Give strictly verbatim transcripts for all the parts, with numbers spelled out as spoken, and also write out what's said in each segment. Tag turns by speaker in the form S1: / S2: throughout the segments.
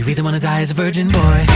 S1: you either wanna die as a virgin boy?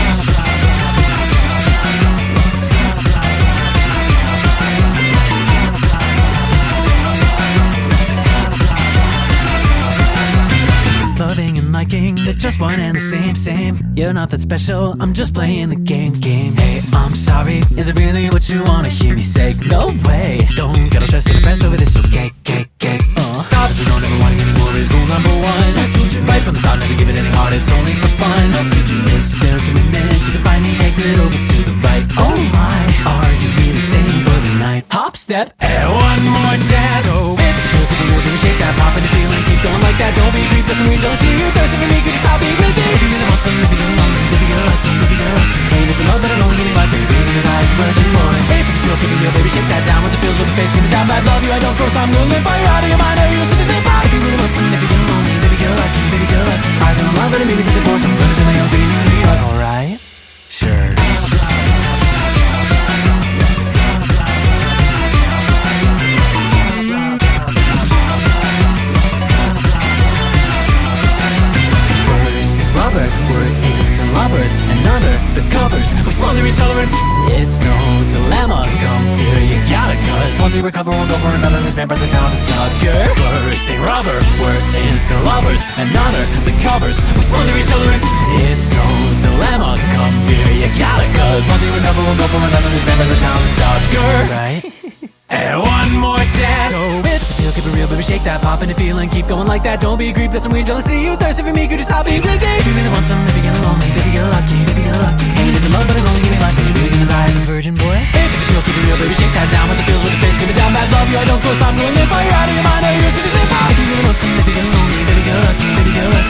S1: Loving and liking, they're just one and the same, same. You're not that special, I'm just playing the game, game. Hey, I'm sorry, is it really what you wanna hear me say? No way, don't get all stressed and depressed over this, okay, okay, okay. uh. Stop, you don't ever wanting any more is rule number one. I told you right from the start, never give it any heart, it's only for fun. Is there a commitment, you can find the exit over to the right. Oh my, are you really staying for the night? Hop, step, and one more chance. So it's good to be real, baby, shake that pop and the feeling, keep going like that, don't be creep, that's some real jealousy. You thirsting for me, could you stop being rigid? If you really want some, if you don't want me, baby, you're lucky, baby, you're lucky. Ain't it's a love, but it only getting life, baby, baby, your eyes, virgin boy. If it's real, keep it real, baby, shake that down with the feels, with the face, screaming down, I love you, I don't cross, I'm gonna live by your out of your mind, or you should just say bye. If you really want some, if you don't want me, baby, you're lucky, baby, you're lucky. I feel in love, but it made me such a force, I'm gonna do my own thing, yours, alright? Sure. We're instant lovers, and under the covers we smother each other and it's no dilemma, come to you gotta, cause once you recover one go for another, this vampire's a talented sucker. First thing rubber, we're instant lovers, and under the covers we smother each other and it's no dilemma, come to you gotta, cause once you recover one go for another, this vampire's a talented sucker. Right? And one more chance. So it's feel, keep it real, baby, shake that pop and the feeling, keep going like that, don't be a creep, that's some weird jealousy. You thirsty for me, could you stop being cringy? If you really want some, if you're getting lonely, baby, you're lucky, baby, you're lucky. Ain't it's a love, but it only give me life, baby, baby, you die as a virgin boy. If it's feel, keep it real, baby, shake that down with the feels, with the face, screaming down, bad love you, I don't go, so I'm gonna live by your out of your mind, or you're just say bye. If you really want some, if you're getting lonely, baby, you're lucky, baby, you're lucky.